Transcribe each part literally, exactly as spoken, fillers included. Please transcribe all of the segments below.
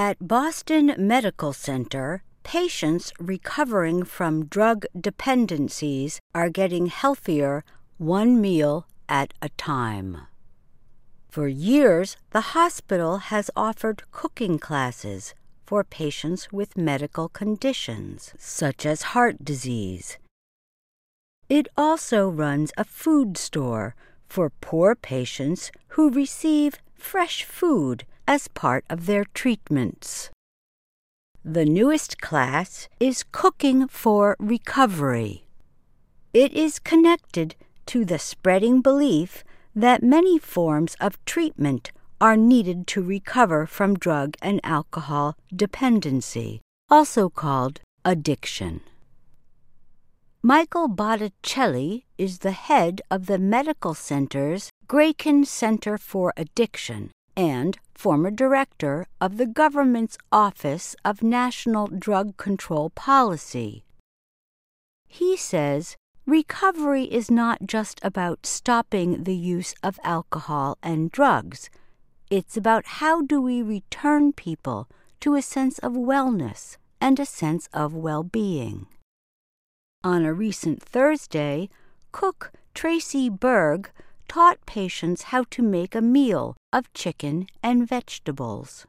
At Boston Medical Center, patients recovering from drug dependencies are getting healthier one meal at a time. For years, the hospital has offered cooking classes for patients with medical conditions, such as heart disease. It also runs a food store for poor patients who receive fresh food as part of their treatments. The newest class is Cooking for Recovery. It is connected to the spreading belief that many forms of treatment are needed to recover from drug and alcohol dependency, also called addiction. Michael Botticelli is the head of the medical center's Grayken Center for Addiction and former director of the government's Office of National Drug Control Policy. He says recovery is not just about stopping the use of alcohol and drugs. It's about how do we return people to a sense of wellness and a sense of well-being. On a recent Thursday, cook Tracy Berg taught patients how to make a meal of chicken and vegetables.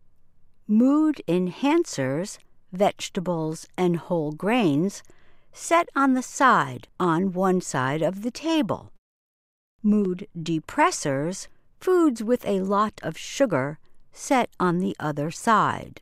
Mood enhancers, vegetables and whole grains, set on the side on one side of the table. Mood depressors, foods with a lot of sugar, set on the other side.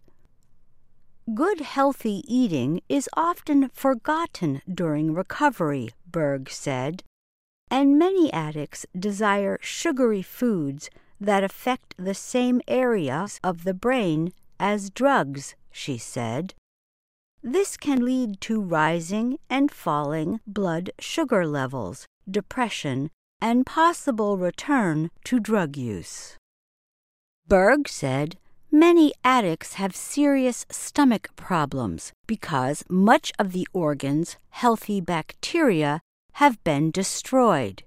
Good healthy eating is often forgotten during recovery, Berg said, and many addicts desire sugary foods that affect the same areas of the brain as drugs, she said. This can lead to rising and falling blood sugar levels, depression, and possible return to drug use. Berg said many addicts have serious stomach problems because much of the organ's healthy bacteria have been destroyed.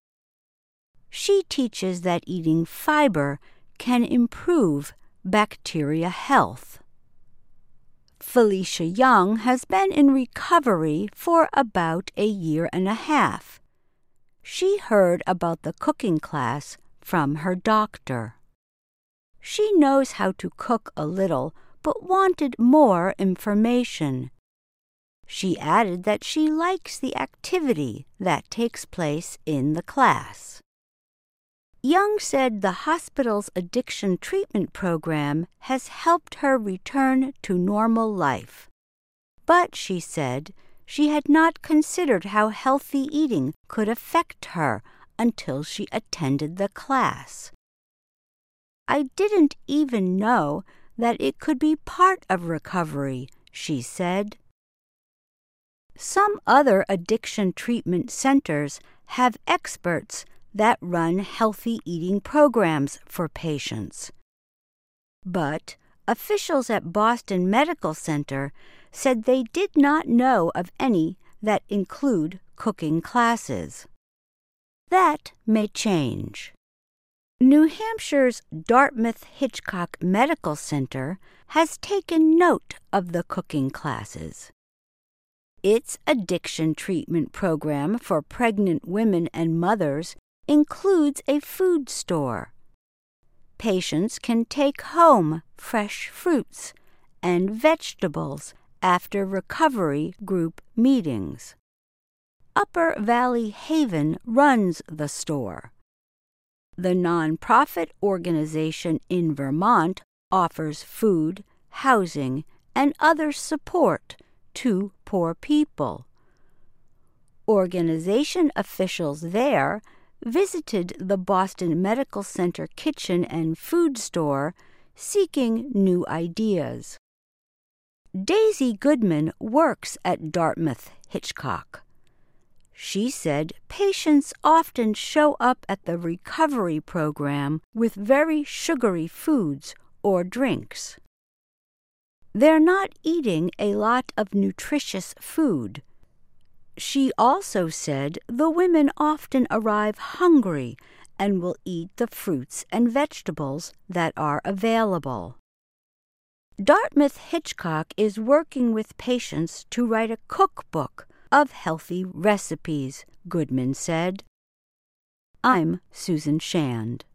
She teaches that eating fiber can improve bacteria health. Felicia Young has been in recovery for about a year and a half. She heard about the cooking class from her doctor. She knows how to cook a little, but wanted more information. She added that she likes the activity that takes place in the class. Young said the hospital's addiction treatment program has helped her return to normal life. But, she said, she had not considered how healthy eating could affect her until she attended the class. I didn't even know that it could be part of recovery, she said. Some other addiction treatment centers have experts that run healthy eating programs for patients. But officials at Boston Medical Center said they did not know of any that include cooking classes. That may change. New Hampshire's Dartmouth-Hitchcock Medical Center has taken note of the cooking classes. Its addiction treatment program for pregnant women and mothers includes a food store. Patients can take home fresh fruits and vegetables after recovery group meetings. Upper Valley Haven runs the store. The nonprofit organization in Vermont offers food, housing, and other support to poor people. Organization officials there visited the Boston Medical Center kitchen and food store seeking new ideas. Daisy Goodman works at Dartmouth-Hitchcock. She said patients often show up at the recovery program with very sugary foods or drinks. They're not eating a lot of nutritious food. She also said the women often arrive hungry and will eat the fruits and vegetables that are available. Dartmouth Hitchcock is working with patients to write a cookbook of healthy recipes, Goodman said. I'm Susan Shand.